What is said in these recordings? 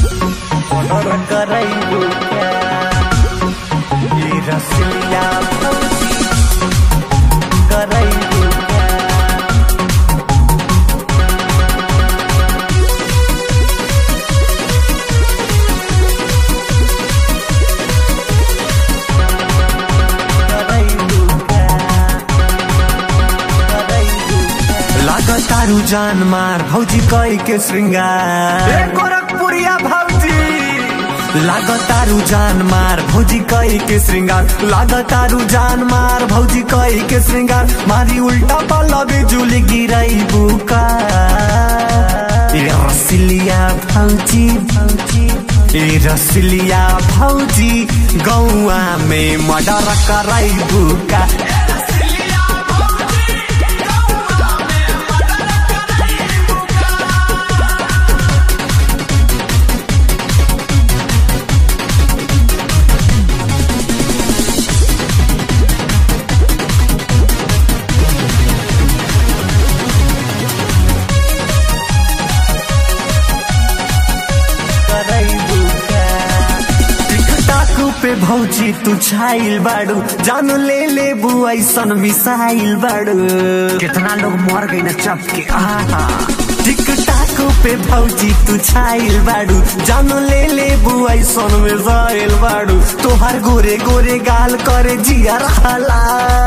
murder करैबू क्या ये रसिया भौजी करैबू क्या लागतारू जान मार भौजी कई के श्रृंगार गोरखपुरिया भौजी लागतारू जान मार भौजी कई के श्रृंगार लागतारू जान मार भौजी कई के श्रृंगार मारी उल्टा पल्लवी जुली गिरई बुका ए रसिलिया भौजी भौजी ए रसिलिया भौजी गौआ में मर्डर करई बुका पे भौजी तू छाइल बाड़ू जान ले बुआईसन मिसाइल बाड़ू कितना लोग मर गई न चप के आहा टिक टाक पे भौजी तू छाइल बाड़ू जान ले बुआईसन मिसाइल बाड़ू तोहर गोरे गोरे गाल करे जिया रहला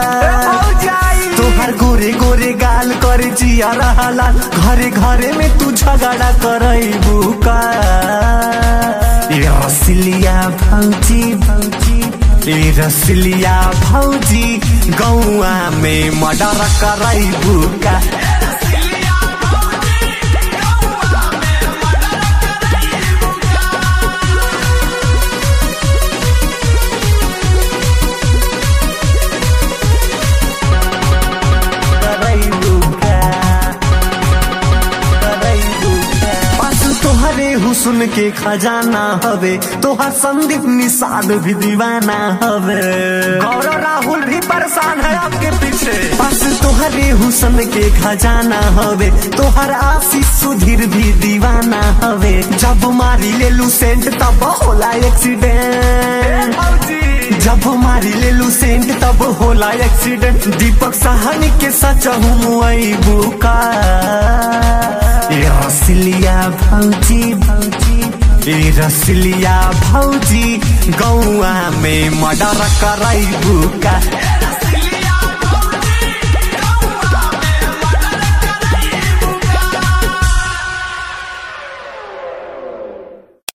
तोहर गोरे गोरे गाल करे जिया रहला घरे घरे में तू झगड़ा करैबू का ये रसिलिया भौजी भौजी ये रसिलिया भौजी गौआ में मर्डर करैबू का हुस्न के खजाना हवे तोहर संदीप निषाद भी दीवाना हवे गौरव राहुल भी परेशान है आपके पीछे बस तोहरे हुस्न के खजाना हवे तोहर आशीष सुधीर भी दीवाना हवे जब मारी ले लू सेंट तब होला एक्सीडेंट जब मारी ले लू सेंट तब होला एक्सीडेंट दीपक साहनी के सच हुआ बुका ये रसिलिया भौजी भौजी ये रसिलिया भौजी गौआ में मर्डर करैबू का